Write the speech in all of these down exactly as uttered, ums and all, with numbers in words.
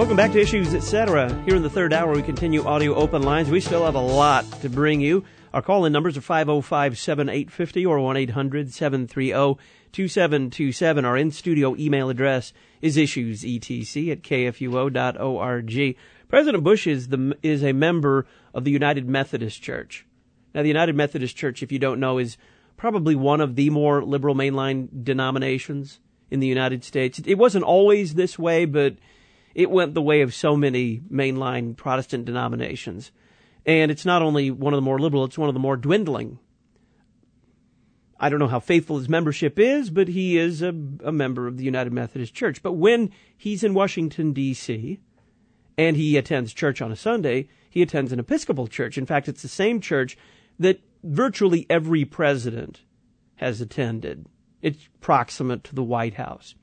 Welcome back to Issues, et cetera. Here in the third hour, we continue audio open lines. We still have a lot to bring you. Our call-in numbers are five oh five, seven eight five oh or one eight hundred, seven three zero, two seven two seven. Our in-studio email address is issuesetc at k f u o dot org. President Bush is the is a member of the United Methodist Church. Now, the United Methodist Church, if you don't know, is probably one of the more liberal mainline denominations in the United States. It wasn't always this way, but it went the way of so many mainline Protestant denominations. And it's not only one of the more liberal, it's one of the more dwindling. I don't know how faithful his membership is, but he is a, a member of the United Methodist Church. But when he's in Washington, D C, and he attends church on a Sunday, he attends an Episcopal church. In fact, it's the same church that virtually every president has attended. It's proximate to the White House.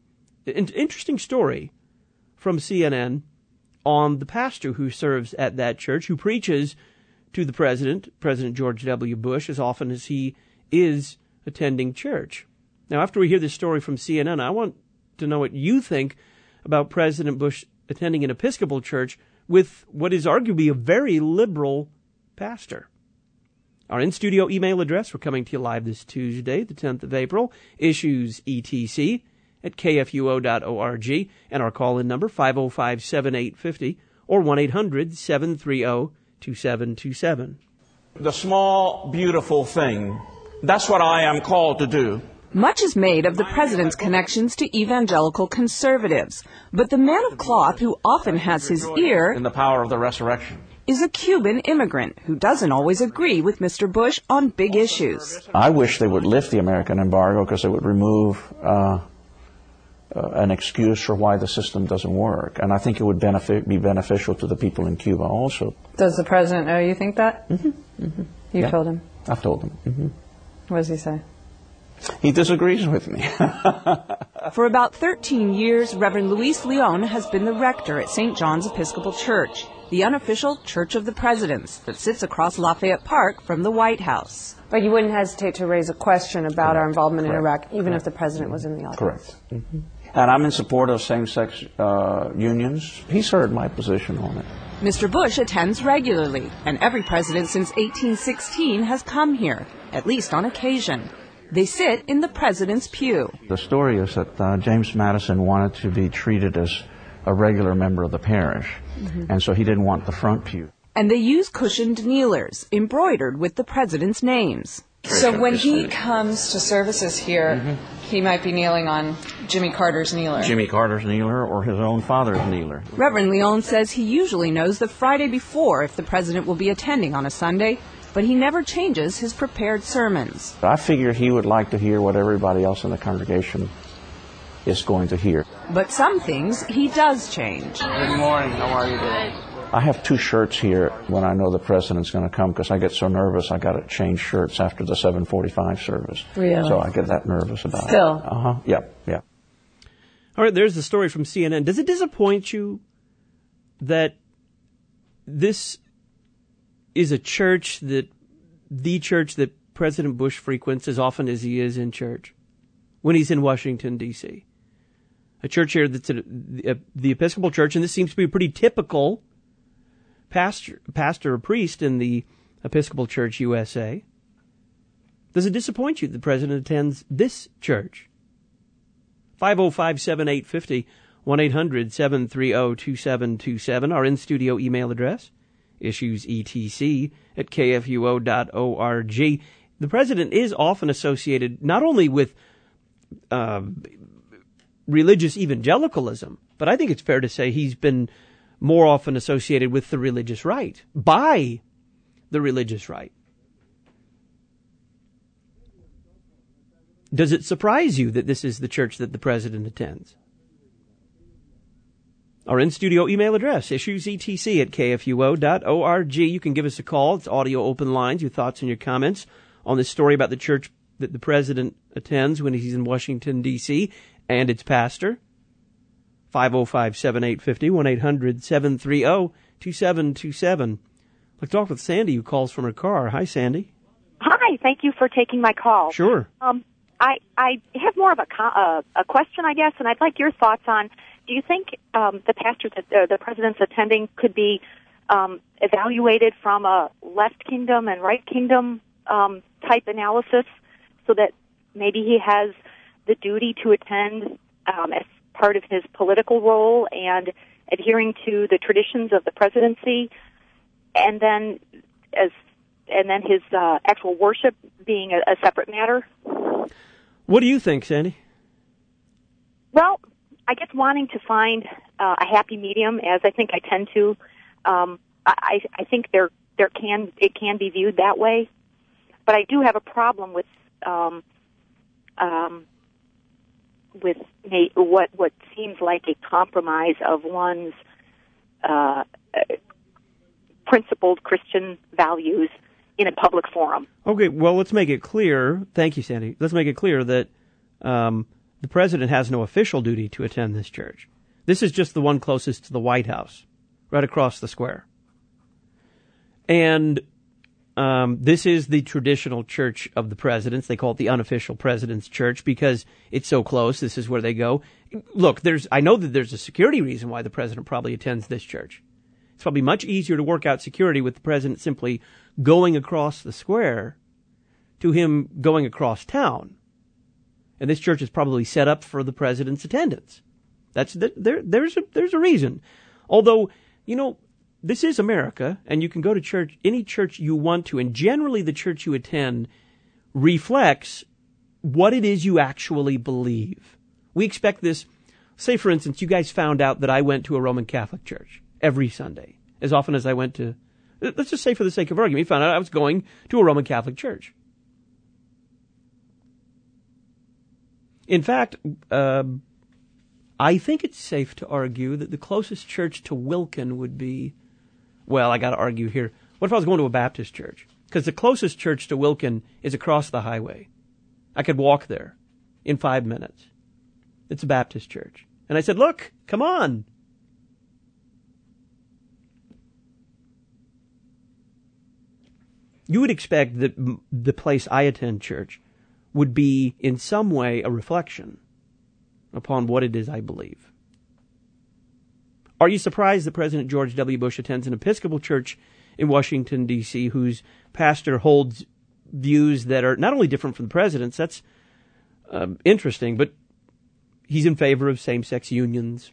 An interesting story from C N N on the pastor who serves at that church, who preaches to the president, President George W. Bush, as often as he is attending church. Now, after we hear this story from C N N, I want to know what you think about President Bush attending an Episcopal church with what is arguably a very liberal pastor. Our in-studio email address, we're coming to you live this Tuesday, the tenth of April, issuesetc at k f u o dot org, and our call-in number, five oh five, seven eight five oh or one eight hundred, seven three zero, two seven two seven. The small, beautiful thing. That's what I am called to do. Much is made of the president's connections to evangelical conservatives, but the man of cloth who often has his ear in the power of the resurrection is a Cuban immigrant who doesn't always agree with Mister Bush on big issues. I wish they would lift the American embargo because it would remove uh, uh, an excuse for why the system doesn't work. And I think it would benefit, be beneficial to the people in Cuba also. Does the president know you think that? Mm-hmm. Mm-hmm. You yeah. told him? I've told him. Mm-hmm. What does he say? He disagrees with me. For about thirteen years, Reverend Luis Leon has been the rector at Saint John's Episcopal Church, the unofficial Church of the Presidents that sits across Lafayette Park from the White House. But you wouldn't hesitate to raise a question about Correct. our involvement Correct. in Iraq, even Correct. if the president was in the audience. Correct. Mm-hmm. And I'm in support of same-sex uh, unions. He's heard my position on it. Mister Bush attends regularly, and every president since eighteen sixteen has come here, at least on occasion. They sit in the president's pew. The story is that uh, James Madison wanted to be treated as a regular member of the parish, mm-hmm. and so he didn't want the front pew. And they use cushioned kneelers, embroidered with the president's names. So when he comes to services here, mm-hmm. he might be kneeling on Jimmy Carter's kneeler. Jimmy Carter's kneeler or his own father's kneeler. Reverend Leon says he usually knows the Friday before if the president will be attending on a Sunday, but he never changes his prepared sermons. I figure he would like to hear what everybody else in the congregation is going to hear. But some things he does change. Good morning. How are you today? I have two shirts here when I know the president's going to come because I get so nervous I got to change shirts after the seven forty-five service. Really? So I get that nervous about Still? it. Still? Uh-huh. Yeah, yeah. All right, there's the story from C N N. Does it disappoint you that this is a church that, the church that President Bush frequents as often as he is in church when he's in Washington, D C? A church here that's a, a, the Episcopal Church, and this seems to be a pretty typical pastor, pastor or priest in the Episcopal Church U S A. Does it disappoint you that the president attends this church? five oh five, seven eight five oh, one eight hundred, seven three zero, two seven two seven. Our in-studio email address, issuesetc at k f u o dot org. The president is often associated not only with uh, religious evangelicalism, but I think it's fair to say he's been more often associated with the religious right, by the religious right. Does it surprise you that this is the church that the president attends? Our in-studio email address, issuesetc at k f u o dot org. You can give us a call. It's audio open lines, your thoughts and your comments on this story about the church that the president attends when he's in Washington, D C, and its pastor. five oh five, seven eight five oh, one eight hundred, seven three zero, two seven two seven. Let's talk with Sandy, who calls from her car. Hi, Sandy. Hi, thank you for taking my call. Sure. Um, I, I have more of a, co- uh, a question, I guess, and I'd like your thoughts on, do you think um, the pastors, uh, the presidents attending could be um, evaluated from a left kingdom and right kingdom um, type analysis so that maybe he has the duty to attend um, as part of his political role and adhering to the traditions of the presidency, and then as and then his uh, actual worship being a, a separate matter? What do you think, Sandy? Well, I guess wanting to find uh, a happy medium, as I think I tend to, um, I, I think there there can it can be viewed that way, but I do have a problem with um, um, with a, what what seems like a compromise of one's uh, principled Christian values in a public forum. Okay, well, let's make it clear. Thank you, Sandy. Let's make it clear that um, the president has no official duty to attend this church. This is just the one closest to the White House, right across the square. And um, this is the traditional church of the presidents. They call it the unofficial president's church because it's so close. This is where they go. Look, there's I know that there's a security reason why the president probably attends this church. It's probably much easier to work out security with the president simply going across the square to him going across town. And this church is probably set up for the president's attendance. That's the, there. There's a, there's a reason. Although, you know, this is America, and you can go to church, any church you want to, and generally the church you attend reflects what it is you actually believe. We expect this. Say, for instance, you guys found out that I went to a Roman Catholic church every Sunday, as often as I went to, let's just say for the sake of argument, you found out I was going to a Roman Catholic church. In fact, uh, I think it's safe to argue that the closest church to Wilkin would be, well, I got to argue here. What if I was going to a Baptist church? Because the closest church to Wilkin is across the highway. I could walk there in five minutes. It's a Baptist church. And I said, look, come on. You would expect that the place I attend church would be in some way a reflection upon what it is I believe. Are you surprised that President George W. Bush attends an Episcopal church in Washington, D C, whose pastor holds views that are not only different from the president's, that's um, interesting, but he's in favor of same-sex unions.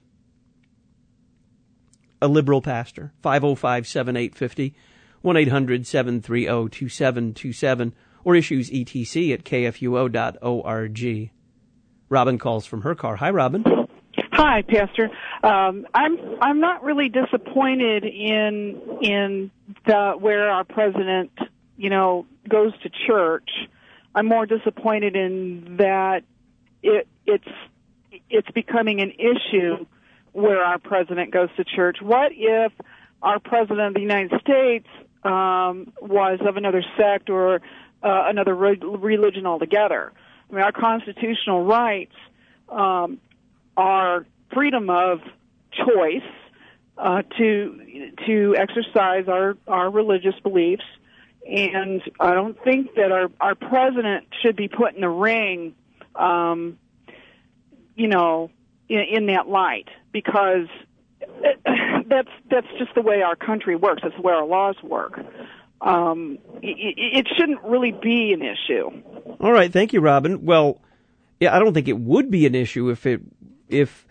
A liberal pastor, five oh five, seven eight five oh, one eight hundred, seven three oh, two seven two seven, or issues E T C at k f u o dot org. Robin calls from her car. Hi, Robin. Hi, Pastor. Um, I'm I'm not really disappointed in in the, where our president, you know, goes to church. I'm more disappointed in that it it's it's becoming an issue where our president goes to church. What if our president of the United States um, was of another sect or uh, another re- religion altogether? I mean, our constitutional rights um, are freedom of choice uh, to to exercise our, our religious beliefs, and I don't think that our, our president should be put in the ring, um, you know, in, in that light, because that's that's just the way our country works. That's the way our laws work. Um, it, it shouldn't really be an issue. All right, thank you, Robin. Well, yeah, I don't think it would be an issue if it, if,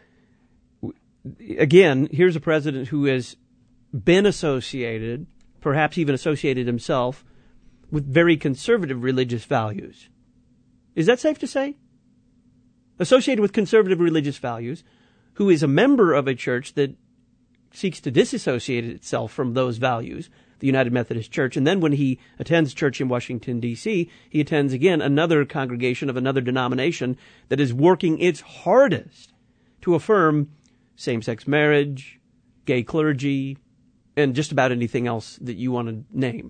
again, here's a president who has been associated, perhaps even associated himself, with very conservative religious values. Is that safe to say? Associated with conservative religious values, who is a member of a church that seeks to disassociate itself from those values, the United Methodist Church, and then when he attends church in Washington, D C, he attends again another congregation of another denomination that is working its hardest to affirm same-sex marriage, gay clergy, and just about anything else that you want to name.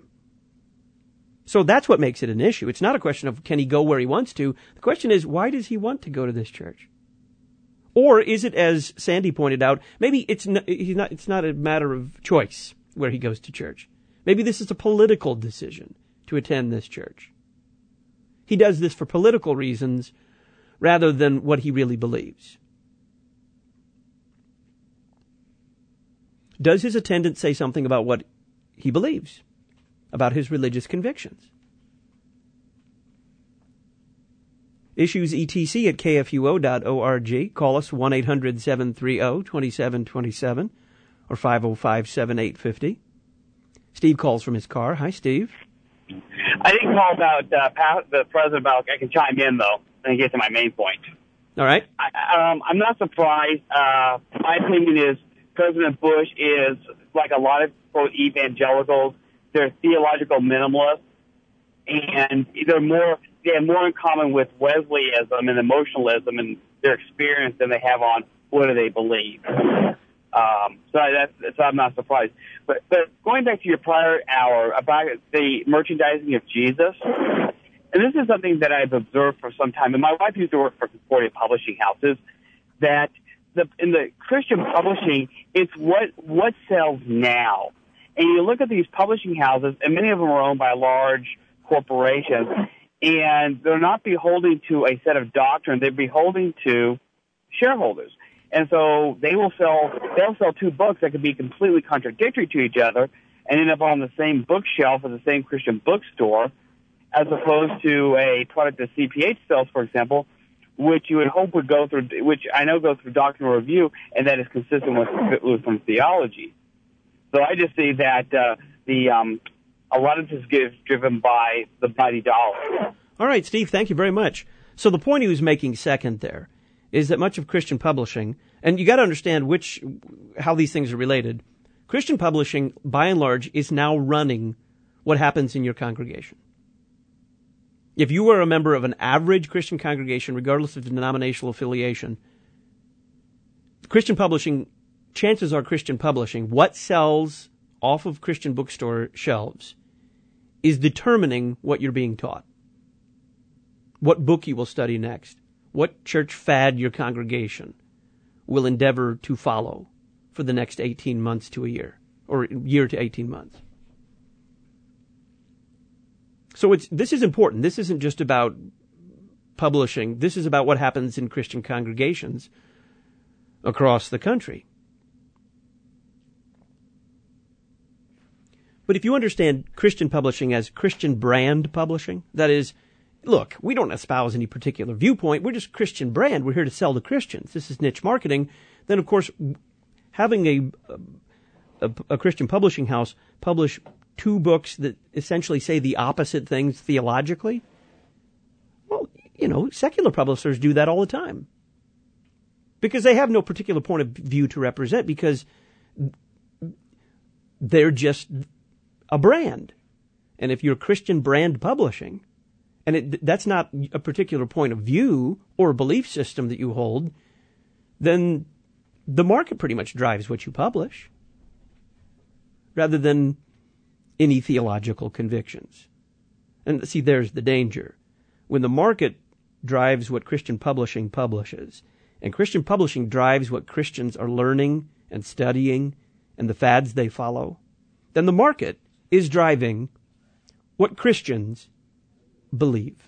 So that's what makes it an issue. It's not a question of can he go where he wants to. The question is, why does he want to go to this church? Or is it, as Sandy pointed out, maybe it's not, he's not, it's not a matter of choice where he goes to church. Maybe this is a political decision to attend this church. He does this for political reasons rather than what he really believes. Does his attendance say something about what he believes, about his religious convictions? Issues E T C at K F U O dot org. Call us one eight hundred seven three zero two seven two seven or five oh five seven eight five oh. Steve calls from his car. Hi, Steve. I didn't call about uh, the president about. I can chime in though and get to my main point. All right. I, um, I'm not surprised. Uh, my opinion is President Bush is like a lot of quote evangelicals. They're theological minimalists, and they're more. They have more in common with Wesleyanism and emotionalism and their experience than they have on what do they believe. Um, so that's, so I'm not surprised. But, but going back to your prior hour about the merchandising of Jesus, and this is something that I've observed for some time, and my wife used to work for Concordia Publishing Houses, that the, in the Christian publishing, it's what, what sells now. And you look at these publishing houses, and many of them are owned by large corporations, and they're not beholden to a set of doctrine. They're beholden to shareholders. And so they will sell, they'll sell two books that could be completely contradictory to each other and end up on the same bookshelf at the same Christian bookstore, as opposed to a product that C P H sells, for example, which you would hope would go through, which I know goes through doctrinal review, and that is consistent with, with some theology. So I just see that uh, the um, a lot of this is driven by the mighty dollar. All right, Steve, thank you very much. So the point he was making second there is that much of Christian publishing, and you got to understand which how these things are related. Christian publishing, by and large, is now running what happens in your congregation. If you are a member of an average Christian congregation, regardless of denominational affiliation, Christian publishing, chances are Christian publishing, what sells off of Christian bookstore shelves, is determining what you're being taught, what book you will study next, what church fad your congregation will endeavor to follow for the next eighteen months to a year, or year to eighteen months. So it's this is important. This isn't just about publishing. This is about what happens in Christian congregations across the country. But if you understand Christian publishing as Christian brand publishing, that is, look, we don't espouse any particular viewpoint. We're just Christian brand. We're here to sell to Christians. This is niche marketing. Then, of course, having a, a, a Christian publishing house publish two books that essentially say the opposite things theologically, well, you know, secular publishers do that all the time because they have no particular point of view to represent, because they're just a brand. And if you're Christian brand publishing, and it, that's not a particular point of view or a belief system that you hold, then the market pretty much drives what you publish rather than any theological convictions. And see, there's the danger. When the market drives what Christian publishing publishes, and Christian publishing drives what Christians are learning and studying and the fads they follow, then the market is driving what Christians believe.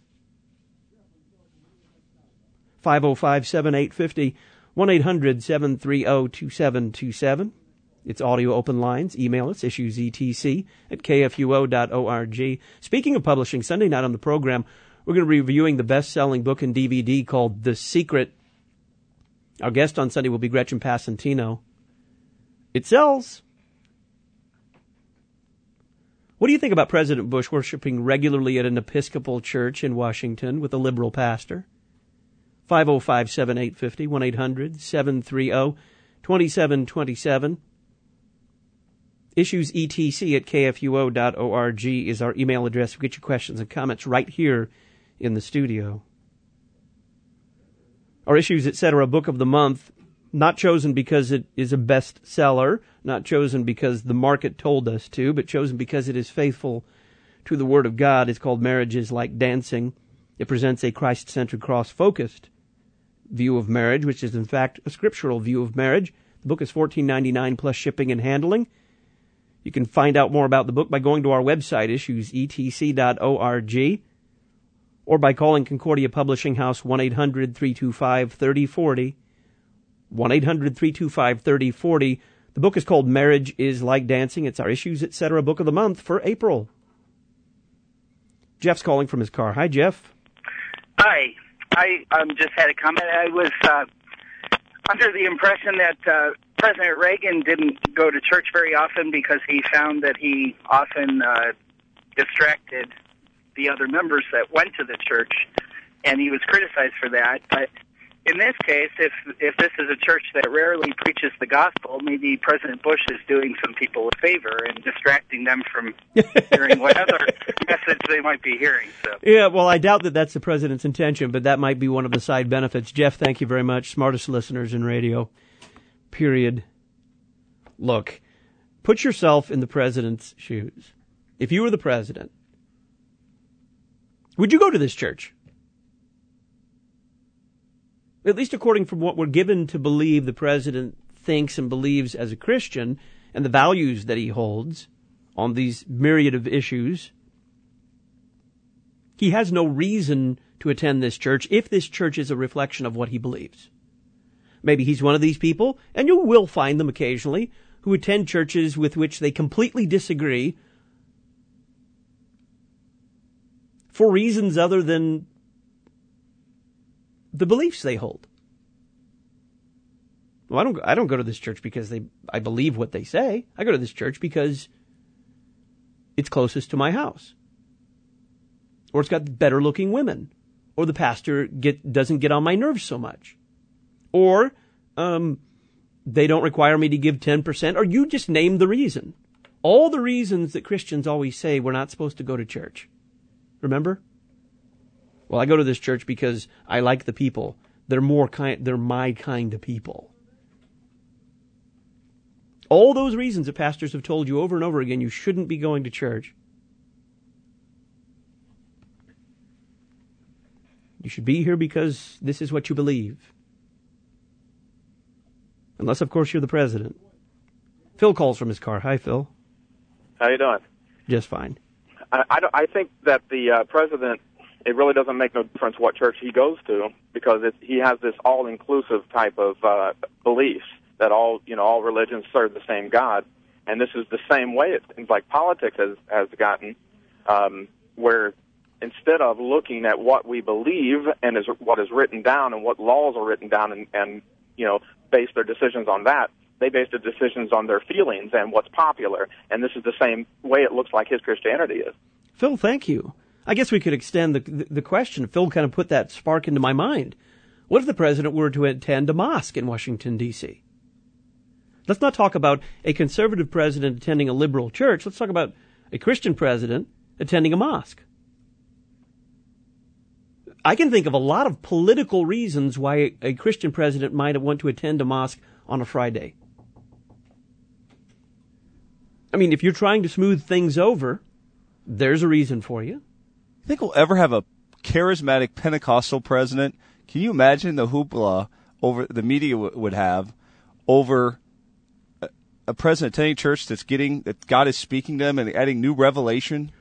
five oh five seven eight five oh, one eight hundred seven three zero two seven two seven. It's audio open lines. Email us, issuesetc at k f u o dot org. Speaking of publishing, Sunday night on the program, we're going to be reviewing the best-selling book and D V D called The Secret. Our guest on Sunday will be Gretchen Passantino. It sells. What do you think about President Bush worshiping regularly at an Episcopal church in Washington with a liberal pastor? five oh five seven eight five oh, one eight hundred seven three zero two seven two seven. Issues E T C at k f u o dot org is our email address. We get your questions and comments right here in the studio. Our Issues, et cetera, book of the month, not chosen because it is a bestseller, not chosen because the market told us to, but chosen because it is faithful to the Word of God. It's called Marriage is Like Dancing. It presents a Christ-centered, cross-focused view of marriage, which is in fact a scriptural view of marriage. The book is fourteen ninety-nine plus shipping and handling. You can find out more about the book by going to our website, issues e t c dot org, or by calling Concordia Publishing House one eight hundred three two five three oh four oh, one eight hundred three two five three oh four oh. The book is called Marriage is Like Dancing. It's our Issues, et cetera book of the month for April. Jeff's calling from his car. Hi, Jeff. Hi. I um, just had a comment. I was uh, under the impression that uh, President Reagan didn't go to church very often because he found that he often uh, distracted the other members that went to the church, and he was criticized for that. But in this case, if if this is a church that rarely preaches the gospel, maybe President Bush is doing some people a favor and distracting them from hearing what other message they might be hearing. So. Yeah, well, I doubt that that's the president's intention, but that might be one of the side benefits. Jeff, thank you very much. Smartest listeners in radio, period. Look, put yourself in the president's shoes. If you were the president, would you go to this church? At least according from what we're given to believe the president thinks and believes as a Christian and the values that he holds on these myriad of issues, he has no reason to attend this church if this church is a reflection of what he believes. Maybe he's one of these people, and you will find them occasionally, who attend churches with which they completely disagree for reasons other than the beliefs they hold. Well, I don't. I don't go to this church because they. I believe what they say. I go to this church because it's closest to my house, or it's got better-looking women, or the pastor get doesn't get on my nerves so much, or um, they don't require me to give ten percent, or you just name the reason. All the reasons that Christians always say we're not supposed to go to church. Remember? Well, I go to this church because I like the people. They're more kind, they're my kind of people. All those reasons that pastors have told you over and over again you shouldn't be going to church. You should be here because this is what you believe. Unless, of course, you're the president. Phil calls from his car. Hi, Phil. How you doing? Just fine. I, I, I think that the uh, president, it really doesn't make no difference what church he goes to, because it, he has this all-inclusive type of uh, beliefs that all, you know, all religions serve the same God, and this is the same way it seems like politics has has gotten, um, where instead of looking at what we believe and is what is written down and what laws are written down and, and you know base their decisions on that, they base their decisions on their feelings and what's popular, and this is the same way it looks like his Christianity is. Phil, thank you. I guess we could extend the, the the question. Phil kind of put that spark into my mind. What if the president were to attend a mosque in Washington, D C? Let's not talk about a conservative president attending a liberal church. Let's talk about a Christian president attending a mosque. I can think of a lot of political reasons why a Christian president might want to attend a mosque on a Friday. I mean, if you're trying to smooth things over, there's a reason for you. You think we'll ever have a charismatic Pentecostal president? Can you imagine the hoopla over the media w- would have over a, a president attending church that's getting that God is speaking to them and adding new revelation?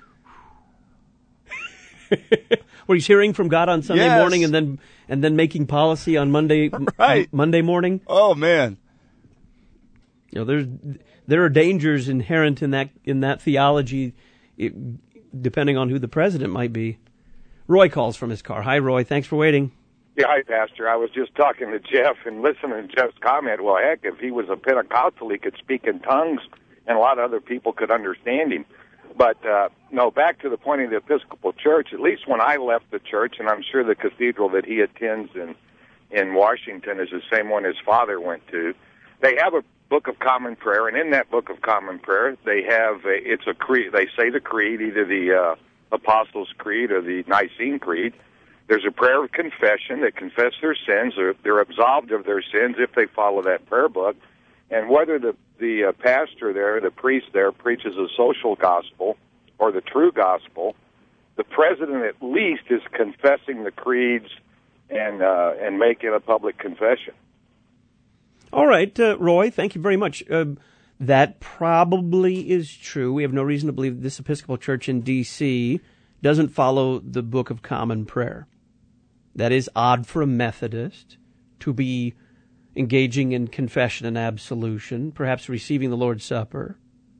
Where he's hearing from God on Sunday yes. morning and then and then making policy on Monday right. um, Monday morning. Oh man. You know, there's there are dangers inherent in that in that theology, it, depending on who the president might be. Roy calls from his car. Hi, Roy. Thanks for waiting. Yeah, hi, Pastor. I was just talking to Jeff and listening to Jeff's comment. Well, heck, if he was a Pentecostal, he could speak in tongues, and a lot of other people could understand him. But, uh, no, back to the point of the Episcopal Church, at least when I left the church, and I'm sure the cathedral that he attends in, in Washington is the same one his father went to, they have a Book of Common Prayer, and in that Book of Common Prayer, they have, a, it's a creed, they say the creed, either the uh, Apostles' Creed or the Nicene Creed. There's a prayer of confession. They confess their sins, or they're absolved of their sins if they follow that prayer book. And whether the, the uh, pastor there, the priest there, preaches a social gospel or the true gospel, the president at least is confessing the creeds and uh, and making a public confession. All right, uh, Roy, thank you very much. Uh, that probably is true. We have no reason to believe this Episcopal Church in D C doesn't follow the Book of Common Prayer. That is odd for a Methodist to be engaging in confession and absolution, perhaps receiving the Lord's Supper.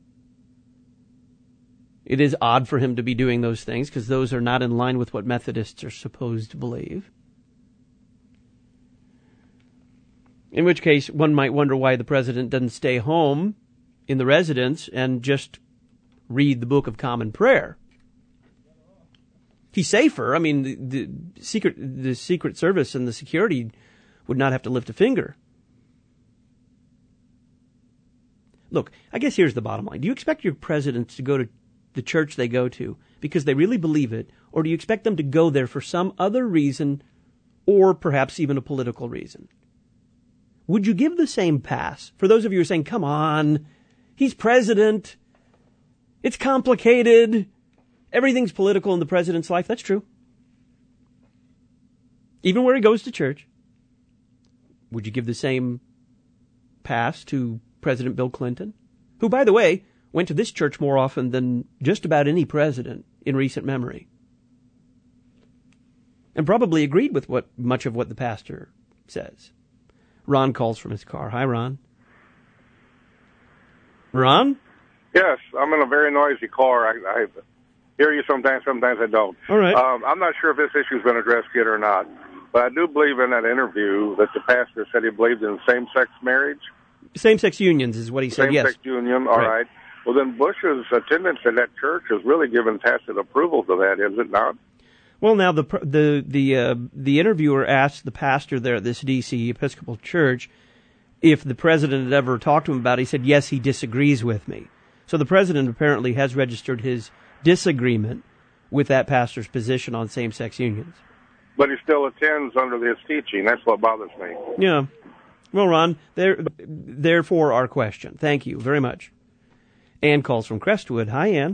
It is odd for him to be doing those things because those are not in line with what Methodists are supposed to believe. In which case, one might wonder why the president doesn't stay home in the residence and just read the Book of Common Prayer. He's safer. I mean, the, the secret, the Secret Service and the security would not have to lift a finger. Look, I guess here's the bottom line. Do you expect your presidents to go to the church they go to because they really believe it, or do you expect them to go there for some other reason, or perhaps even a political reason? Would you give the same pass for those of you who are saying, come on, he's president, it's complicated, everything's political in the president's life? That's true. Even where he goes to church. Would you give the same pass to President Bill Clinton, who, by the way, went to this church more often than just about any president in recent memory, and probably agreed with what much of what the pastor says? Ron calls from his car. Hi, Ron. Ron? Yes, I'm in a very noisy car. I, I hear you sometimes, sometimes I don't. All right. Um, I'm not sure if this issue's been addressed yet or not, but I do believe in that interview that the pastor said he believed in same-sex marriage. Same-sex unions is what he said, yes. Same-sex union, all right. right. Well, then Bush's attendance at that church has really given tacit approval to that, is it not? Well, now the the the uh, the interviewer asked the pastor there at this D C Episcopal Church if the president had ever talked to him about it. He said, yes, he disagrees with me. So the president apparently has registered his disagreement with that pastor's position on same-sex unions. But he still attends under this teaching. That's what bothers me. Yeah. Well, Ron, there, therefore our question. Thank you very much. Ann calls from Crestwood. Hi, Ann.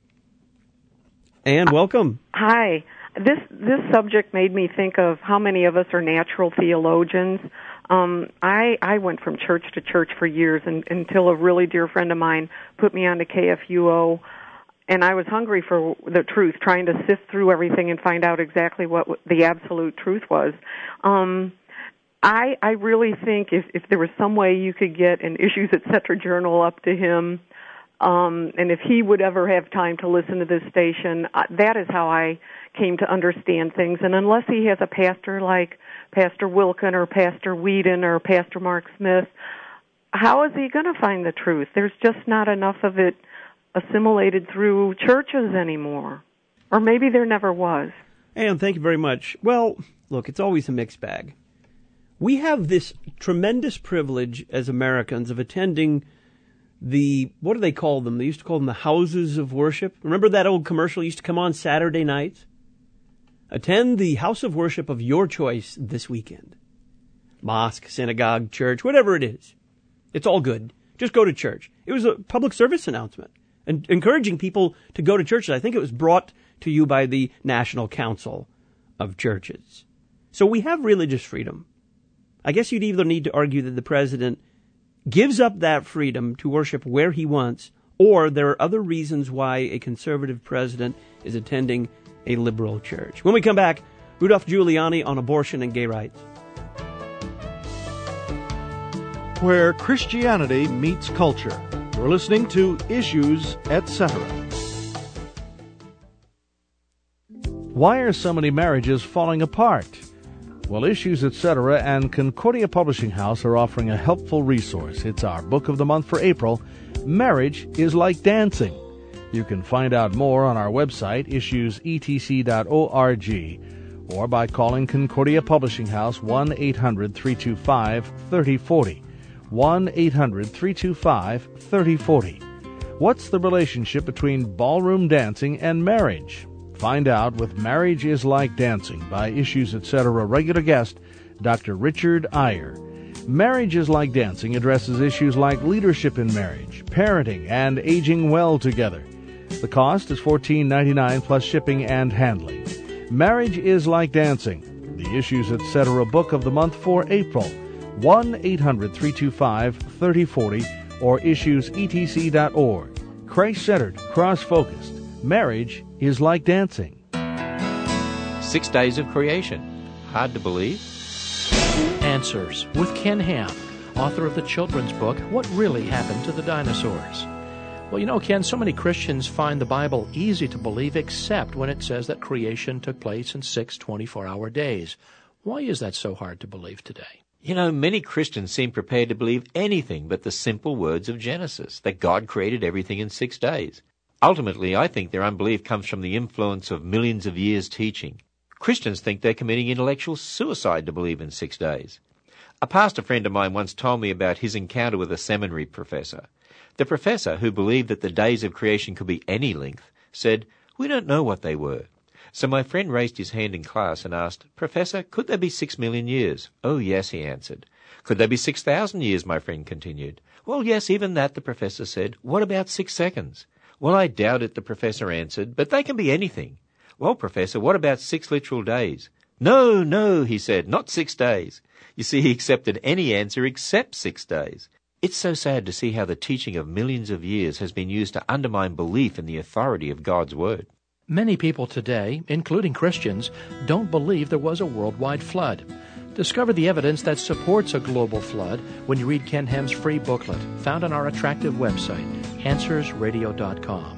Ann, welcome. Hi. This this subject made me think of how many of us are natural theologians. Um, I I went from church to church for years and, until a really dear friend of mine put me on to K F U O, and I was hungry for the truth, trying to sift through everything and find out exactly what the absolute truth was. Um, I I really think if if there was some way you could get an Issues Etc. journal up to him, um, and if he would ever have time to listen to this station, uh, that is how I came to understand things. And unless he has a pastor like Pastor Wilkin or Pastor Whedon or Pastor Mark Smith, how is he going to find the truth? There's just not enough of it assimilated through churches anymore. Or maybe there never was. Ann, thank you very much. Well, look, it's always a mixed bag. We have this tremendous privilege as Americans of attending the, what do they call them? They used to call them the houses of worship. Remember that old commercial used to come on Saturday nights? Attend the house of worship of your choice this weekend. Mosque, synagogue, church, whatever it is. It's all good. Just go to church. It was a public service announcement and encouraging people to go to churches. I think it was brought to you by the National Council of Churches. So we have religious freedom. I guess you'd either need to argue that the president gives up that freedom to worship where he wants, or there are other reasons why a conservative president is attending a liberal church. When we come back, Rudolph Giuliani on abortion and gay rights. Where Christianity meets culture. You're listening to Issues Etc. Why are so many marriages falling apart? Well, Issues Etc. and Concordia Publishing House are offering a helpful resource. It's our book of the month for April, Marriage is Like Dancing. You can find out more on our website, issues e t c dot org, or by calling Concordia Publishing House one eight hundred three two five three oh four oh, one eight hundred three two five three oh four oh. What's the relationship between ballroom dancing and marriage? Find out with Marriage is Like Dancing by Issues Etc. regular guest, Doctor Richard Iyer. Marriage is Like Dancing addresses issues like leadership in marriage, parenting, and aging well together. The cost is fourteen ninety-nine plus shipping and handling. Marriage is Like Dancing, the Issues Etc. book of the month for April. one eight hundred three two five three oh four oh or issues e t c dot org. Christ-centered, cross-focused. Marriage is like dancing. Six days of creation. Hard to believe? Answers with Ken Ham, author of the children's book, What Really Happened to the Dinosaurs. Well, you know, Ken, so many Christians find the Bible easy to believe except when it says that creation took place in six twenty-four hour days. Why is that so hard to believe today? You know, many Christians seem prepared to believe anything but the simple words of Genesis, that God created everything in six days. Ultimately, I think their unbelief comes from the influence of millions of years' teaching. Christians think they're committing intellectual suicide to believe in six days. A pastor friend of mine once told me about his encounter with a seminary professor. The professor, who believed that the days of creation could be any length, said, "We don't know what they were." So my friend raised his hand in class and asked, "Professor, could there be six million years?" "Oh, yes," he answered. "Could there be six thousand years?" my friend continued. "Well, yes, even that," the professor said. "What about six seconds?" "Well, I doubt it," the professor answered, "but they can be anything." "Well, Professor, what about six literal days?" "No, no," he said, "not six days." You see, he accepted any answer except six days. It's so sad to see how the teaching of millions of years has been used to undermine belief in the authority of God's Word. Many people today, including Christians, don't believe there was a worldwide flood. Discover the evidence that supports a global flood when you read Ken Ham's free booklet, found on our attractive website, answers radio dot com.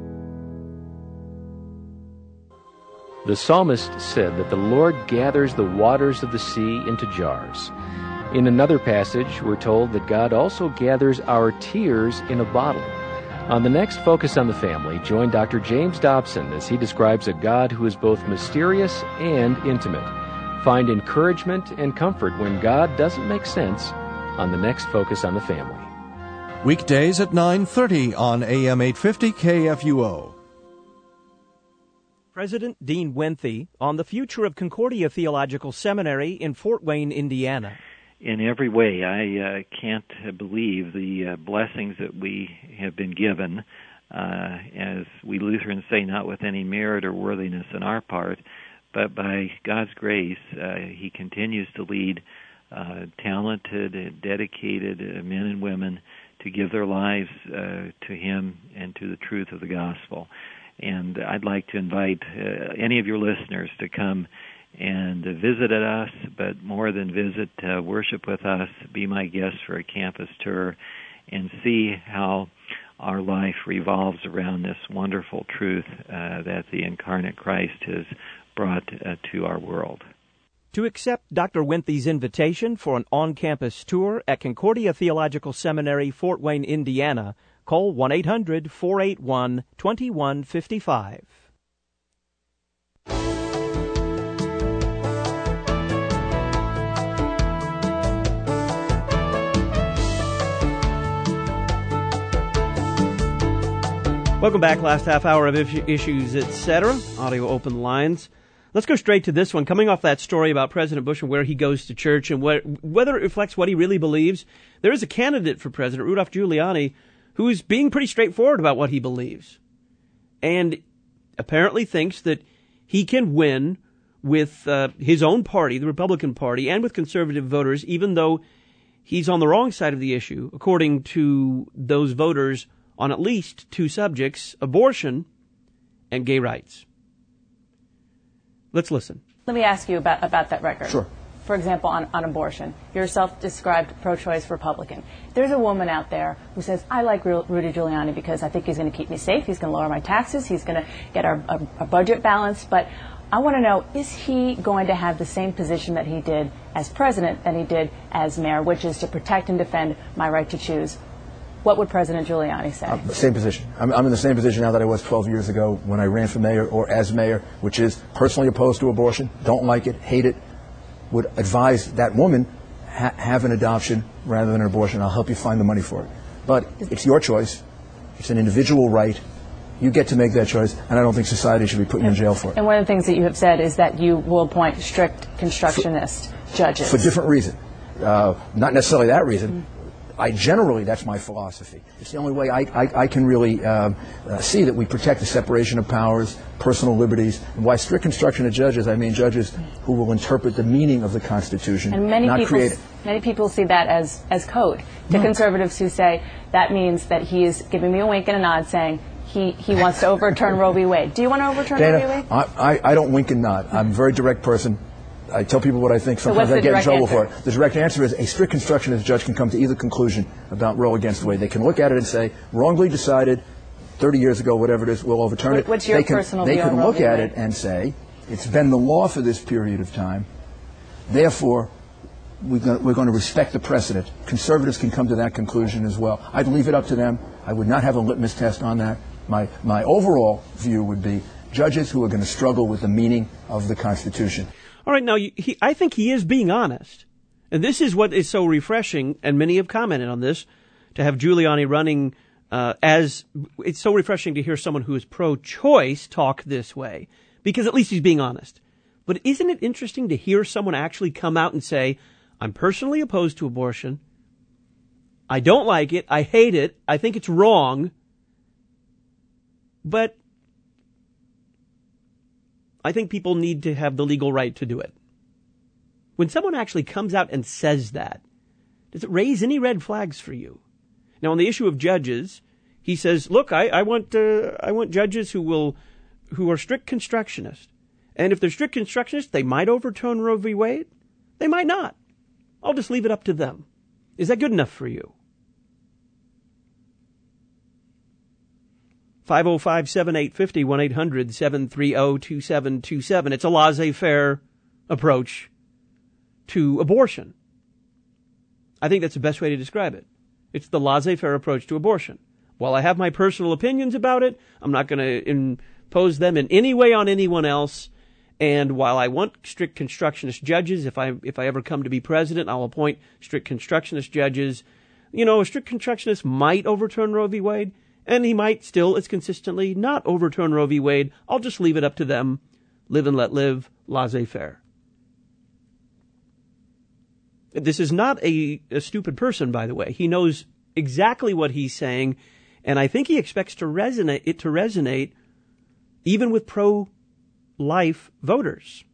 The psalmist said that the Lord gathers the waters of the sea into jars. In another passage, we're told that God also gathers our tears in a bottle. On the next Focus on the Family, join Doctor James Dobson as he describes a God who is both mysterious and intimate. Find encouragement and comfort when God doesn't make sense on the next Focus on the Family. Weekdays at nine thirty on A M eight fifty K F U O. President Dean Winthy on the future of Concordia Theological Seminary in Fort Wayne, Indiana. In every way, I uh, can't believe the uh, blessings that we have been given, uh, as we Lutherans say, not with any merit or worthiness on our part, but by God's grace, uh, He continues to lead uh, talented, dedicated uh, men and women to give their lives uh, to Him and to the truth of the gospel. And I'd like to invite uh, any of your listeners to come and uh, visit at us, but more than visit, uh, worship with us, be my guest for a campus tour, and see how our life revolves around this wonderful truth uh, that the incarnate Christ has brought uh, to our world. To accept Doctor Winthy's invitation for an on-campus tour at Concordia Theological Seminary, Fort Wayne, Indiana, call one eight hundred, four eight one, two one five five. Welcome back. Last half hour of Issues, et cetera. Audio Open Lines. Let's go straight to this one. Coming off that story about President Bush and where he goes to church and what, whether it reflects what he really believes, there is a candidate for president, Rudolph Giuliani, who is being pretty straightforward about what he believes. And apparently thinks that he can win with uh, his own party, the Republican Party, and with conservative voters, even though he's on the wrong side of the issue, according to those voters on at least two subjects, abortion and gay rights. Let's listen. Let me ask you about, about that record. Sure. For example, on, on abortion. You're a self-described pro-choice Republican. There's a woman out there who says, I like Ru- Rudy Giuliani because I think he's going to keep me safe, he's going to lower my taxes, he's going to get our, our, our budget balanced, but I want to know, is he going to have the same position that he did as president that he did as mayor, which is to protect and defend my right to choose? What would President Giuliani say? Uh, same position. I'm, I'm in the same position now that I was twelve years ago when I ran for mayor or as mayor, which is personally opposed to abortion, don't like it, hate it, would advise that woman ha- have an adoption rather than an abortion. I'll help you find the money for it. But it's your choice. It's an individual right. You get to make that choice, and I don't think society should be putting you in jail for it. And one of the things that you have said is that you will appoint strict constructionist for, judges. For different reason. Uh, not necessarily that reason. Mm-hmm. I generally, that's my philosophy. It's the only way I, I, I can really um, uh, see that we protect the separation of powers, personal liberties, and by strict construction of judges, I mean judges who will interpret the meaning of the Constitution, and many not people, create it. Many people see that as, as code. To no. conservatives who say that means that he is giving me a wink and a nod saying he, he wants to overturn Roe v. Wade. Do you want to overturn Dana, Roe v. Wade? I, I, I don't wink and nod. I'm a very direct person. I tell people what I think. Sometimes so I get in trouble answer? for it. The direct answer is a strict constructionist judge can come to either conclusion about Roe against Wade. They can look at it and say, wrongly decided thirty years ago, whatever it is, we'll overturn what, it. What's your they can, personal They view can on look Roe at v. it and say, it's been the law for this period of time. Therefore, we're going to respect the precedent. Conservatives can come to that conclusion as well. I'd leave it up to them. I would not have a litmus test on that. My, my overall view would be judges who are going to struggle with the meaning of the Constitution. All right, now, he, I think he is being honest. And this is what is so refreshing, and many have commented on this, to have Giuliani running uh, as, it's so refreshing to hear someone who is pro-choice talk this way, because at least he's being honest. But isn't it interesting to hear someone actually come out and say, I'm personally opposed to abortion, I don't like it, I hate it, I think it's wrong, but I think people need to have the legal right to do it. When someone actually comes out and says that, does it raise any red flags for you? Now, on the issue of judges, he says, look, I, I want uh, I want judges who will who are strict constructionists. And if they're strict constructionists, they might overturn Roe v. Wade. They might not. I'll just leave it up to them. Is that good enough for you? five oh five, seven eight five oh, one eight hundred, seven three oh, two seven two seven. It's a laissez-faire approach to abortion. I think that's the best way to describe it. It's the laissez-faire approach to abortion. While I have my personal opinions about it, I'm not going to impose them in any way on anyone else. And while I want strict constructionist judges, if I if I ever come to be president, I'll appoint strict constructionist judges. You know, a strict constructionist might overturn Roe v. Wade, and he might still, as consistently, not overturn Roe v. Wade. I'll just leave it up to them. Live and let live, laissez-faire. This is not a, a stupid person, by the way. He knows exactly what he's saying, and I think he expects to resonate it to resonate even with pro-life voters.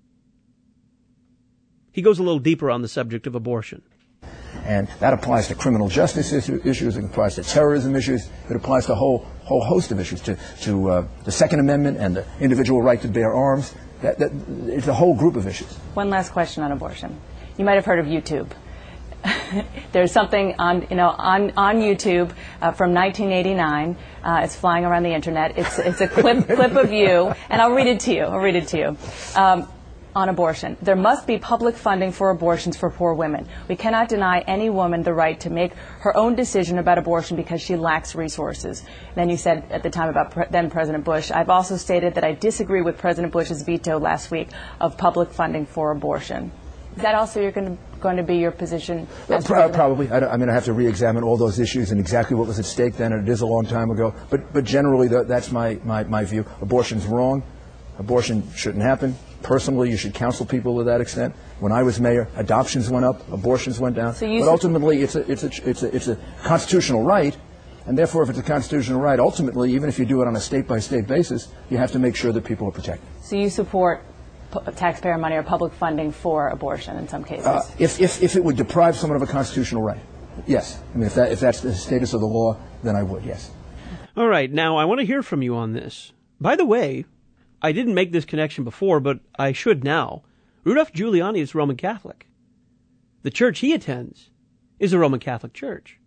He goes a little deeper on the subject of abortion. And that applies to criminal justice issues, it applies to terrorism issues, it applies to a whole, whole host of issues, to, to uh, the Second Amendment and the individual right to bear arms. That, that, it's a whole group of issues. One last question on abortion. You might have heard of YouTube. There's something on, you know, on on YouTube uh, from nineteen eighty-nine. Uh, it's flying around the internet. It's it's a clip clip of you, and I'll read it to you. I'll read it to you. Um, on abortion. There must be public funding for abortions for poor women. We cannot deny any woman the right to make her own decision about abortion because she lacks resources. And then you said at the time about pre- then President Bush, I've also stated that I disagree with President Bush's veto last week of public funding for abortion. Is that also you're going to, going to be your position? As Pro- probably. I, I mean, I have to re-examine all those issues and exactly what was at stake then, and it is a long time ago. But but generally, the, that's my, my, my view. Abortion's wrong. Abortion shouldn't happen. Personally, you should counsel people to that extent. When I was mayor, adoptions went up, abortions went down. So but ultimately, it's a, it's, a, it's, a, it's a constitutional right, and therefore, if it's a constitutional right, ultimately, even if you do it on a state-by-state basis, you have to make sure that people are protected. So you support p- taxpayer money or public funding for abortion in some cases? Uh, if, if, if it would deprive someone of a constitutional right, yes. I mean, if, that, if that's the status of the law, then I would, yes. All right. Now, I want to hear from you on this. By the way, I didn't make this connection before, but I should now. Rudolph Giuliani is Roman Catholic. The church he attends is a Roman Catholic church.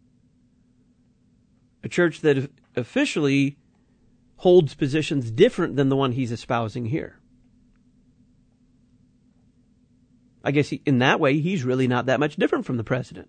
A church that officially holds positions different than the one he's espousing here. I guess he, in that way, he's really not that much different from the president.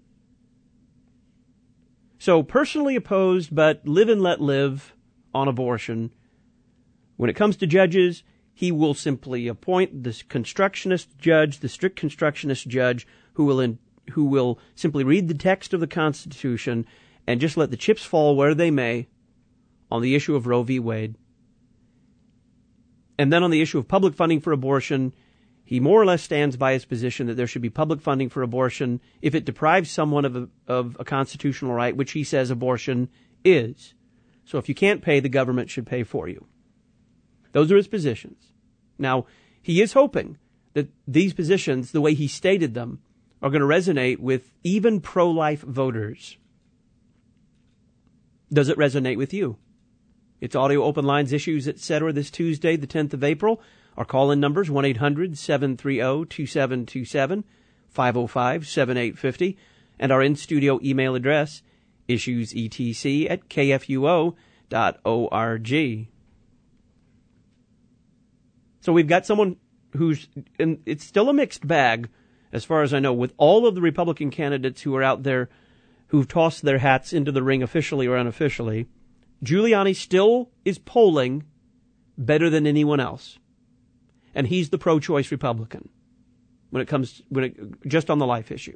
So personally opposed, but live and let live on abortion. When it comes to judges, he will simply appoint the constructionist judge, the strict constructionist judge, who will in, who will simply read the text of the Constitution and just let the chips fall where they may on the issue of Roe v. Wade. And then on the issue of public funding for abortion, he more or less stands by his position that there should be public funding for abortion if it deprives someone of a, of a constitutional right, which he says abortion is. So if you can't pay, the government should pay for you. Those are his positions. Now, he is hoping that these positions, the way he stated them, are going to resonate with even pro-life voters. Does it resonate with you? It's Audio Open Lines, Issues, et cetera this Tuesday, the tenth of April. Our call-in numbers, one eight hundred seven three zero two seven two seven, five oh five seven eight five oh, and our in-studio email address, issuesetc at kfuo dot org. So we've got someone who's, and it's still a mixed bag, as far as I know, with all of the Republican candidates who are out there who've tossed their hats into the ring officially or unofficially. Giuliani still is polling better than anyone else. And he's the pro-choice Republican when it comes, when it, just on the life issue.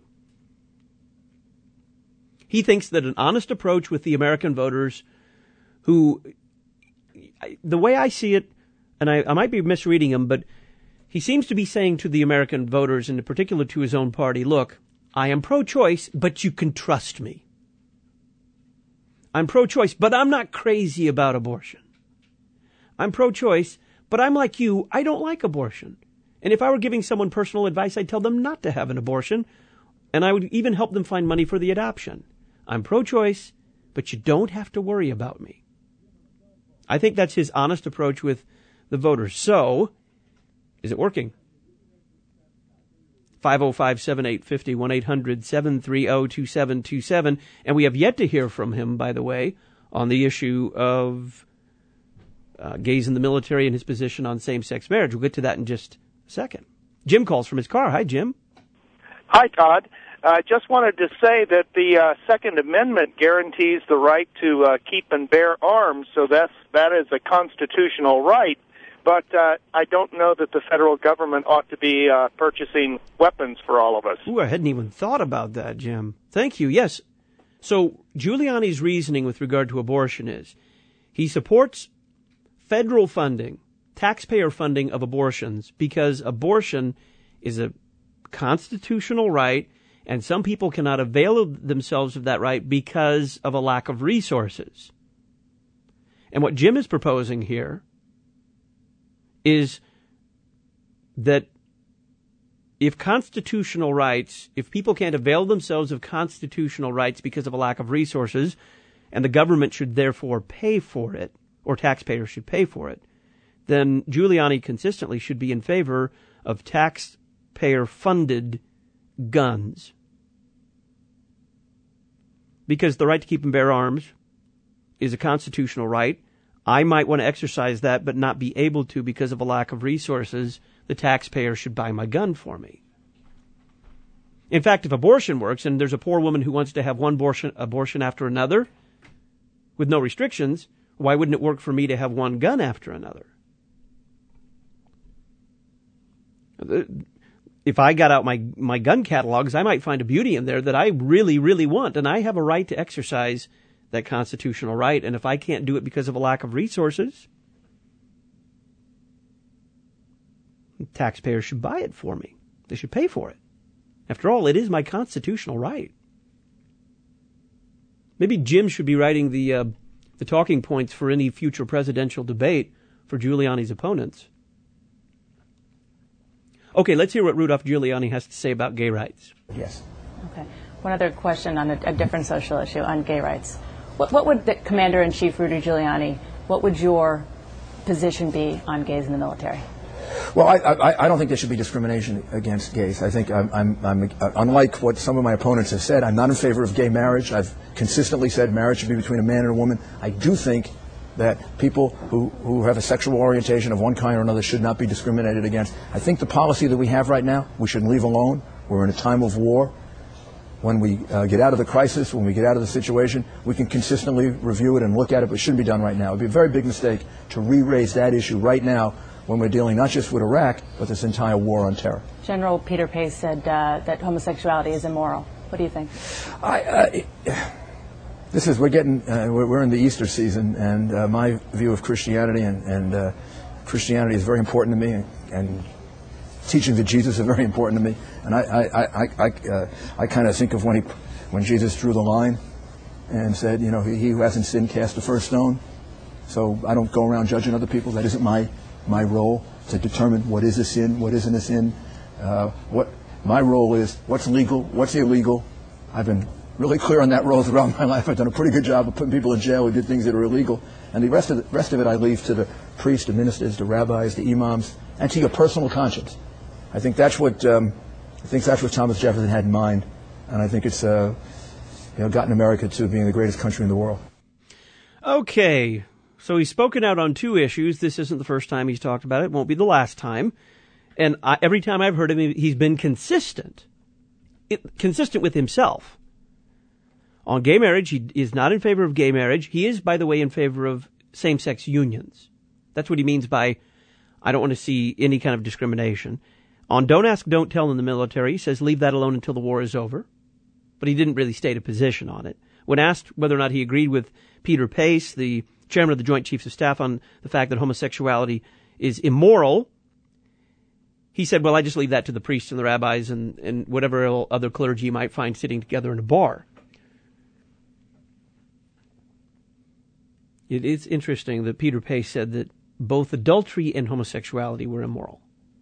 He thinks that an honest approach with the American voters who, the way I see it, and I, I might be misreading him, but he seems to be saying to the American voters, and in particular to his own party, look, I am pro-choice, but you can trust me. I'm pro-choice, but I'm not crazy about abortion. I'm pro-choice, but I'm like you, I don't like abortion. And if I were giving someone personal advice, I'd tell them not to have an abortion, and I would even help them find money for the adoption. I'm pro-choice, but you don't have to worry about me. I think that's his honest approach with the voters. So, is it working? five oh five seven eight five oh, one eight hundred seven three zero two seven two seven. And we have yet to hear from him, by the way, on the issue of uh, gays in the military and his position on same-sex marriage. We'll get to that in just a second. Jim calls from his car. Hi, Jim. Hi, Todd. I uh, just wanted to say that the uh, Second Amendment guarantees the right to uh, keep and bear arms, so that's, that is a constitutional right. But uh, I don't know that the federal government ought to be uh, purchasing weapons for all of us. Ooh, I hadn't even thought about that, Jim. Thank you. Yes. So Giuliani's reasoning with regard to abortion is he supports federal funding, taxpayer funding of abortions, because abortion is a constitutional right, and some people cannot avail themselves of that right because of a lack of resources. And what Jim is proposing here is that if constitutional rights, if people can't avail themselves of constitutional rights because of a lack of resources, and the government should therefore pay for it, or taxpayers should pay for it, then Giuliani consistently should be in favor of taxpayer-funded guns. Because the right to keep and bear arms is a constitutional right. I might want to exercise that, but not be able to because of a lack of resources. The taxpayer should buy my gun for me. In fact, if abortion works, and there's a poor woman who wants to have one abortion, abortion after another with no restrictions, why wouldn't it work for me to have one gun after another? If I got out my, my gun catalogs, I might find a beauty in there that I really, really want, and I have a right to exercise that constitutional right, and if I can't do it because of a lack of resources, taxpayers should buy it for me. They should pay for it. After all, it is my constitutional right. Maybe Jim should be writing the uh, the talking points for any future presidential debate for Giuliani's opponents. Okay, let's hear what Rudolph Giuliani has to say about gay rights. Yes. Okay. One other question on a, a different social issue, on gay rights. What, what would the Commander-in-Chief Rudy Giuliani, what would your position be on gays in the military? Well, I, I, I don't think there should be discrimination against gays. I think I'm, I'm, I'm uh, unlike what some of my opponents have said, I'm not in favor of gay marriage. I've consistently said marriage should be between a man and a woman. I do think that people who, who have a sexual orientation of one kind or another should not be discriminated against. I think the policy that we have right now, we should leave alone. We're in a time of war. When we uh, get out of the crisis, when we get out of the situation, we can consistently review it and look at it, but it shouldn't be done right now. It would be a very big mistake to re-raise that issue right now when we're dealing not just with Iraq, but this entire war on terror. General Peter Pace said uh, that homosexuality is immoral. What do you think? I, uh, this is, we're getting, uh, we're, we're in the Easter season, and uh, my view of Christianity, and, and uh, Christianity is very important to me, and, and teachings of Jesus are very important to me. And I, I, I, I, uh, I kind of think of when he, when Jesus drew the line and said, you know, he, he who hasn't sinned cast the first stone. So I don't go around judging other people. That isn't my my role to determine what is a sin, what isn't a sin. Uh, what my role is, what's legal, what's illegal. I've been really clear on that role throughout my life. I've done a pretty good job of putting people in jail who did things that are illegal. And the rest of, the rest of it I leave to the priests, the ministers, the rabbis, the imams, and to your personal conscience. I think that's what um, I think that's what Thomas Jefferson had in mind, and I think it's uh, you know gotten America to being the greatest country in the world. Okay, so he's spoken out on two issues. This isn't the first time he's talked about it. It won't be the last time. And I, every time I've heard him, he's been consistent, it, consistent with himself. On gay marriage, he is not in favor of gay marriage. He is, by the way, in favor of same-sex unions. That's what he means by, I don't want to see any kind of discrimination. On Don't Ask, Don't Tell in the military, he says leave that alone until the war is over. But he didn't really state a position on it. When asked whether or not he agreed with Peter Pace, the chairman of the Joint Chiefs of Staff, on the fact that homosexuality is immoral, he said, well, I just leave that to the priests and the rabbis and, and whatever other clergy you might find sitting together in a bar. It is interesting that Peter Pace said that both adultery and homosexuality were immoral.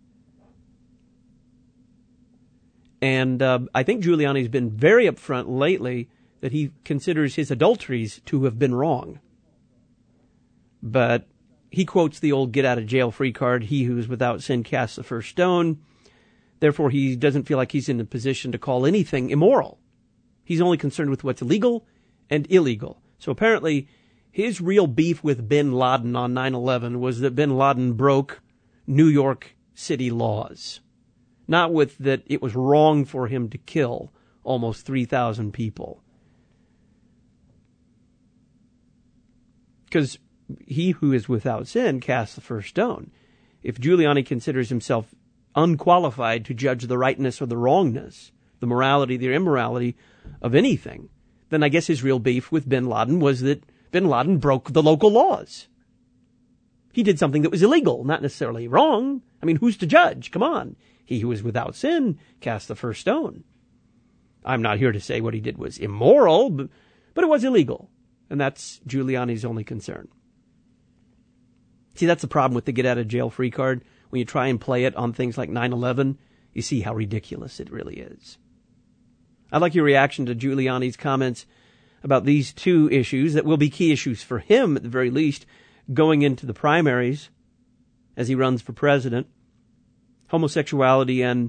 And uh, I think Giuliani's been very upfront lately that he considers his adulteries to have been wrong. But he quotes the old get-out-of-jail-free card, he who is without sin casts the first stone. Therefore, he doesn't feel like he's in a position to call anything immoral. He's only concerned with what's legal and illegal. So apparently, his real beef with bin Laden on nine eleven was that bin Laden broke New York City laws. Not with that it was wrong for him to kill almost three thousand people. Because he who is without sin casts the first stone. If Giuliani considers himself unqualified to judge the rightness or the wrongness, the morality, the immorality of anything, then I guess his real beef with bin Laden was that bin Laden broke the local laws. He did something that was illegal, not necessarily wrong. I mean, who's to judge? Come on. He who is without sin cast the first stone. I'm not here to say what he did was immoral, but, but it was illegal. And that's Giuliani's only concern. See, that's the problem with the get-out-of-jail-free card. When you try and play it on things like nine eleven, you see how ridiculous it really is. I'd like your reaction to Giuliani's comments about these two issues that will be key issues for him, at the very least, going into the primaries as he runs for president. Homosexuality and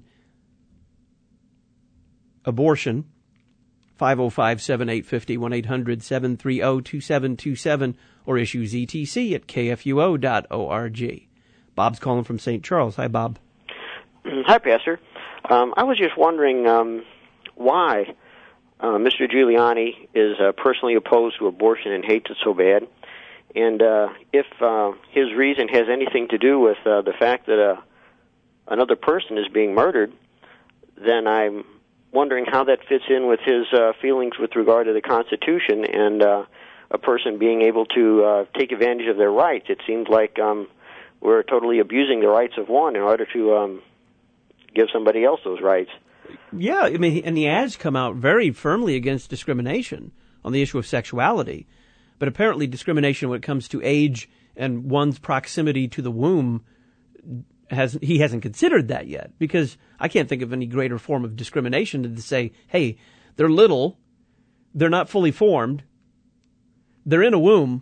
abortion. five oh five, seven eight five oh, one eight hundred, seven three oh, two seven two seven, or issues E T C at k f u o dot org. Bob's calling from Saint Charles. Hi, Bob. Hi, Pastor. Um, I was just wondering um, why uh, Mister Giuliani is uh, personally opposed to abortion and hates it so bad, and uh, if uh, his reason has anything to do with uh, the fact that uh, another person is being murdered, then I'm wondering how that fits in with his uh, feelings with regard to the Constitution and uh, a person being able to uh, take advantage of their rights. It seems like um, we're totally abusing the rights of one in order to um, give somebody else those rights. Yeah, I mean, and he has come out very firmly against discrimination on the issue of sexuality. But apparently discrimination when it comes to age and one's proximity to the womb, has he hasn't considered that yet, because I can't think of any greater form of discrimination than to say, hey, they're little, they're not fully formed, they're in a womb,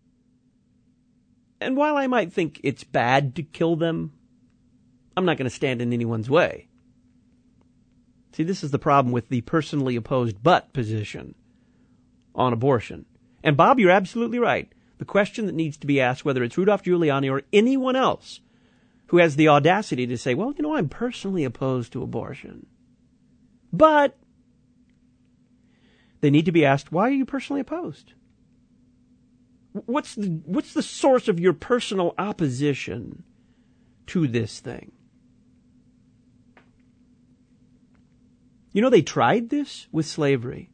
and while I might think it's bad to kill them, I'm not going to stand in anyone's way. See, this is the problem with the personally opposed but position on abortion. And Bob, you're absolutely right. The question that needs to be asked, whether it's Rudolph Giuliani or anyone else who has the audacity to say, well, you know, I'm personally opposed to abortion. But they need to be asked, why are you personally opposed? What's the, what's the source of your personal opposition to this thing? You know, they tried this with slavery.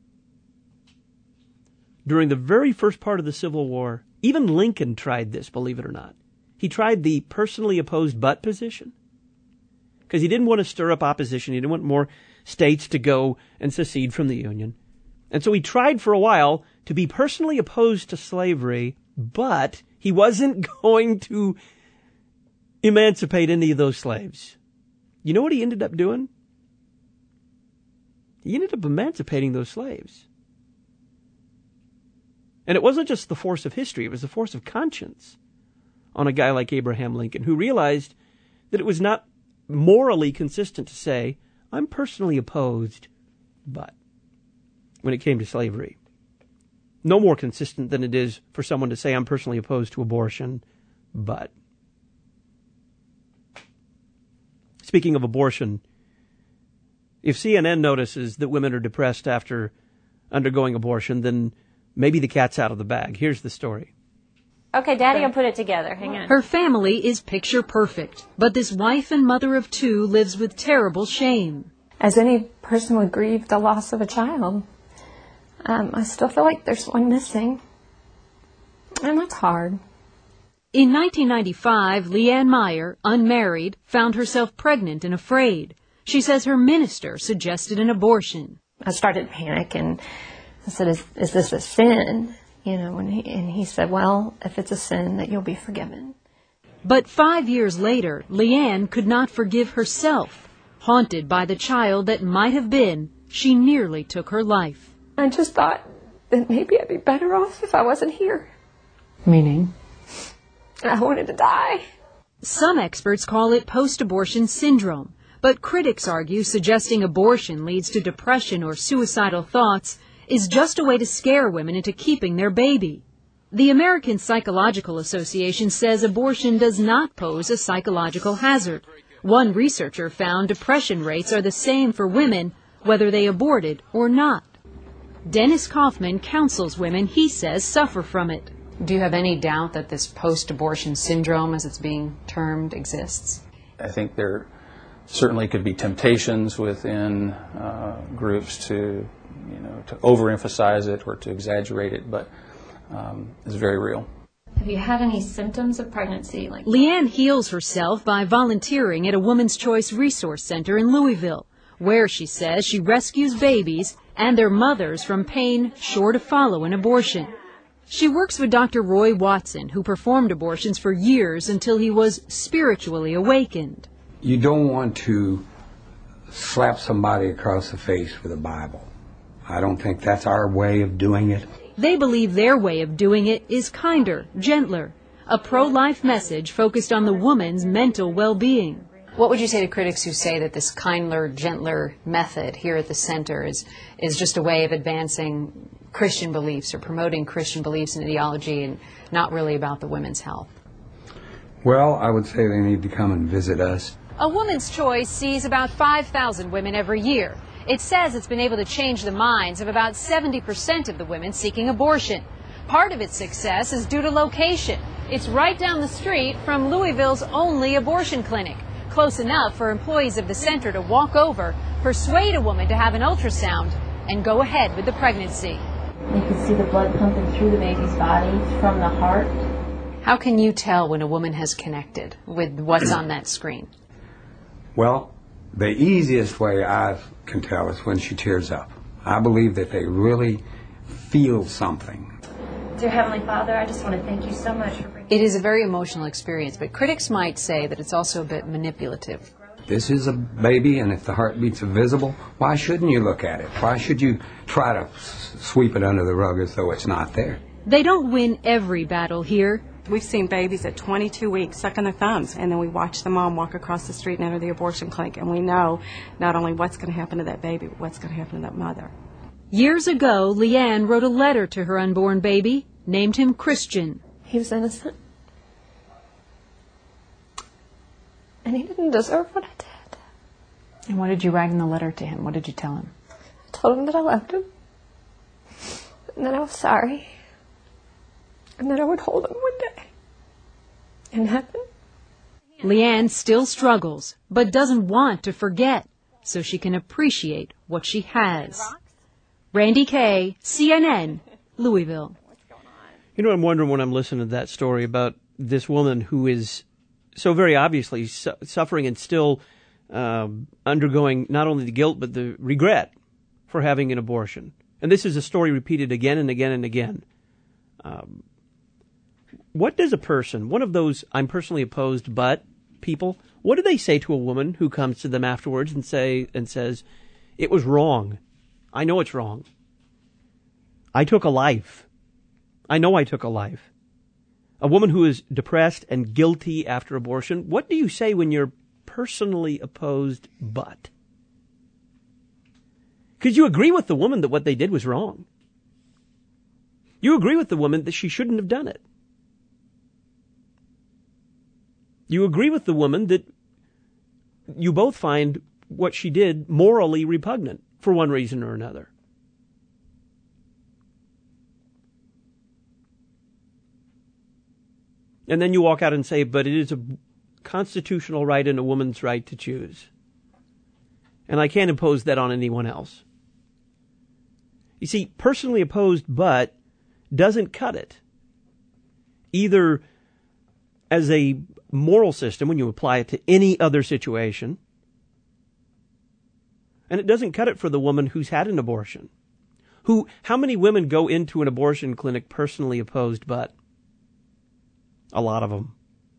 During the very first part of the Civil War, even Lincoln tried this, believe it or not. He tried the personally opposed but position because he didn't want to stir up opposition. He didn't want more states to go and secede from the Union. And so he tried for a while to be personally opposed to slavery, but he wasn't going to emancipate any of those slaves. You know what he ended up doing? he ended up emancipating those slaves. And it wasn't just the force of history, it was the force of conscience on a guy like Abraham Lincoln, who realized that it was not morally consistent to say, I'm personally opposed, but when it came to slavery. No more consistent than it is for someone to say, I'm personally opposed to abortion, but. Speaking of abortion, if C N N notices that women are depressed after undergoing abortion, then maybe the cat's out of the bag. Here's the story. Okay, Daddy will put it together. Hang on. Her family is picture perfect, but this wife and mother of two lives with terrible shame. As any person would grieve the loss of a child, um, I still feel like there's one missing. And that's hard. In nineteen ninety-five, Leanne Meyer, unmarried, found herself pregnant and afraid. She says her minister suggested an abortion. I started to panic and I said, is, is this a sin? You know, and he, and he said, well, if it's a sin, that you'll be forgiven. But five years later, Leanne could not forgive herself. Haunted by the child that might have been, she nearly took her life. I just thought that maybe I'd be better off if I wasn't here. Meaning? I wanted to die. Some experts call it post-abortion syndrome, but critics argue suggesting abortion leads to depression or suicidal thoughts is just a way to scare women into keeping their baby. The American Psychological Association says abortion does not pose a psychological hazard. One researcher found depression rates are the same for women, whether they aborted or not. Dennis Kaufman counsels women he says suffer from it. Do you have any doubt that this post-abortion syndrome, as it's being termed, exists? I think there certainly could be temptations within uh, groups to, you know, to overemphasize it or to exaggerate it, but um, it's very real. Have you had any symptoms of pregnancy? Like Leanne heals herself by volunteering at a Woman's Choice Resource Center in Louisville, where she says she rescues babies and their mothers from pain sure to follow an abortion. She works with Doctor Roy Watson, who performed abortions for years until he was spiritually awakened. You don't want to slap somebody across the face with a Bible. I don't think that's our way of doing it. They believe their way of doing it is kinder, gentler, a pro-life message focused on the woman's mental well-being. What would you say to critics who say that this kinder, gentler method here at the center is, is just a way of advancing Christian beliefs or promoting Christian beliefs and ideology and not really about the women's health? Well, I would say they need to come and visit us. A Woman's Choice sees about five thousand women every year. It says it's been able to change the minds of about seventy percent of the women seeking abortion. Part of its success is due to location. It's right down the street from Louisville's only abortion clinic, close enough for employees of the center to walk over, persuade a woman to have an ultrasound, and go ahead with the pregnancy. You can see the blood pumping through the baby's body from the heart. How can you tell when a woman has connected with what's on that screen? Well, the easiest way I can tell is when she tears up. I believe that they really feel something. Dear Heavenly Father, I just want to thank you so much for bringing... It is a very emotional experience, but critics might say that it's also a bit manipulative. This is a baby, and if the heartbeats are visible, why shouldn't you look at it? Why should you try to sweep it under the rug as though it's not there? They don't win every battle here. We've seen babies at twenty-two weeks sucking their thumbs, and then we watch the mom walk across the street and enter the abortion clinic, and we know not only what's going to happen to that baby, but what's going to happen to that mother. Years ago, Leanne wrote a letter to her unborn baby, named him Christian. He was innocent. And he didn't deserve what I did. And what did you write in the letter to him? What did you tell him? I told him that I loved him. And that I was sorry. And that I would hold him one day. In heaven. Leanne still struggles, but doesn't want to forget, so she can appreciate what she has. Randy Kay, C N N, Louisville. You know, I'm wondering when I'm listening to that story about this woman who is so very obviously su- suffering and still um, undergoing not only the guilt but the regret for having an abortion. And this is a story repeated again and again and again. Um, what does a person, one of those I'm personally opposed but people, what do they say to a woman who comes to them afterwards and say and says, it was wrong I know it's wrong. I took a life. I know I took a life. A woman who is depressed and guilty after abortion, what do you say when you're personally opposed but? Because you agree with the woman that what they did was wrong. You agree with the woman that she shouldn't have done it. You agree with the woman that you both find what she did morally repugnant for one reason or another. And then you walk out and say, but it is a constitutional right and a woman's right to choose. And I can't impose that on anyone else. You see, personally opposed but doesn't cut it. Either as a moral system when you apply it to any other situation, and it doesn't cut it for the woman who's had an abortion. Who, how many women go into an abortion clinic personally opposed but? A lot of them.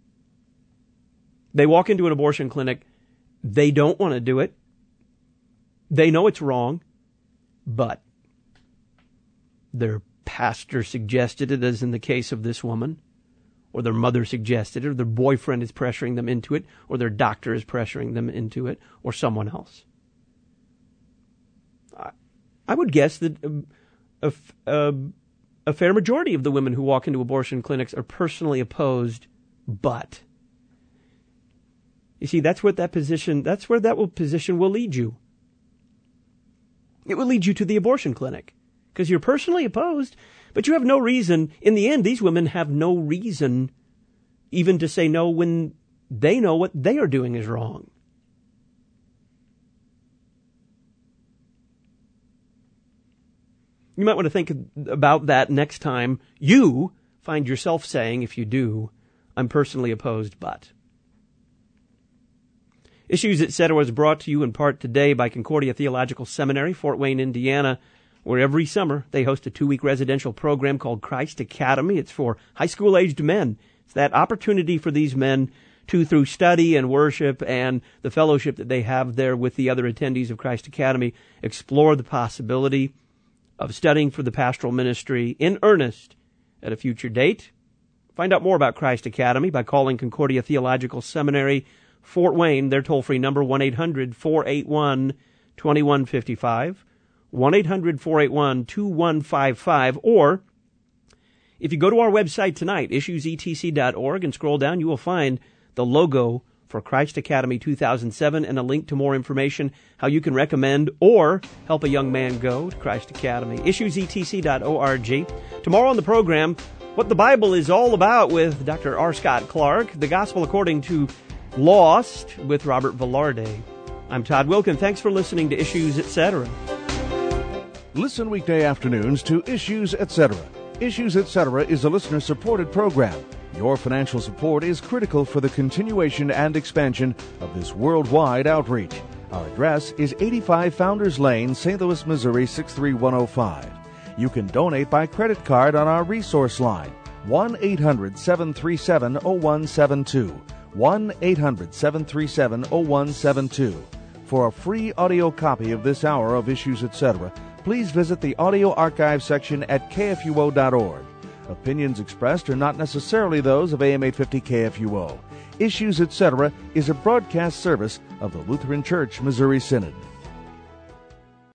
They walk into an abortion clinic, they don't want to do it. They know it's wrong, but their pastor suggested it, as in the case of this woman, or their mother suggested it, or their boyfriend is pressuring them into it, or their doctor is pressuring them into it, or someone else. I, I would guess that a, a, a fair majority of the women who walk into abortion clinics are personally opposed, but you see, that's what that position, that's where that will, position will lead you. It will lead you to the abortion clinic because you're personally opposed, but you have no reason. In the end, these women have no reason even to say no when they know what they are doing is wrong. You might want to think about that next time you find yourself saying, if you do, I'm personally opposed, but. Issues, et cetera was brought to you in part today by Concordia Theological Seminary, Fort Wayne, Indiana, where every summer they host a two-week residential program called Christ Academy. It's for high school-aged men. It's that opportunity for these men to, through study and worship and the fellowship that they have there with the other attendees of Christ Academy, explore the possibility of studying for the pastoral ministry in earnest at a future date. Find out more about Christ Academy by calling Concordia Theological Seminary, Fort Wayne, their toll-free number, one eight hundred four eight one two one five five, one eight hundred four eight one two one five five, or if you go to our website tonight, issues e t c dot org, and scroll down, you will find the logo for Christ Academy two thousand seven and a link to more information, how you can recommend or help a young man go to Christ Academy. issues e t c dot org. Tomorrow on the program, what the Bible is all about with Doctor R. Scott Clark, the Gospel According to Lost with Robert Velarde. I'm Todd Wilkin. Thanks for listening to Issues, et cetera. Listen weekday afternoons to Issues, et cetera. Issues, et cetera is a listener-supported program. Your financial support is critical for the continuation and expansion of this worldwide outreach. Our address is eighty-five Founders Lane, Saint Louis, Missouri, six three one oh five. You can donate by credit card on our resource line, one eight hundred seven three seven oh one seven two. one eight hundred seven three seven oh one seven two. For a free audio copy of this hour of Issues, et cetera, please visit the audio archive section at k f u o dot org. Opinions expressed are not necessarily those of A M eight fifty K F U O. Issues, et cetera is a broadcast service of the Lutheran Church Missouri Synod.